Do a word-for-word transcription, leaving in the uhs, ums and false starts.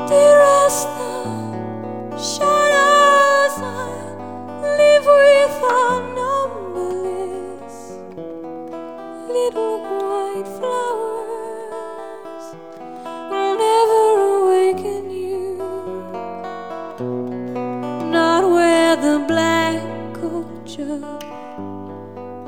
Dearest, shadows I live with are numberless. Little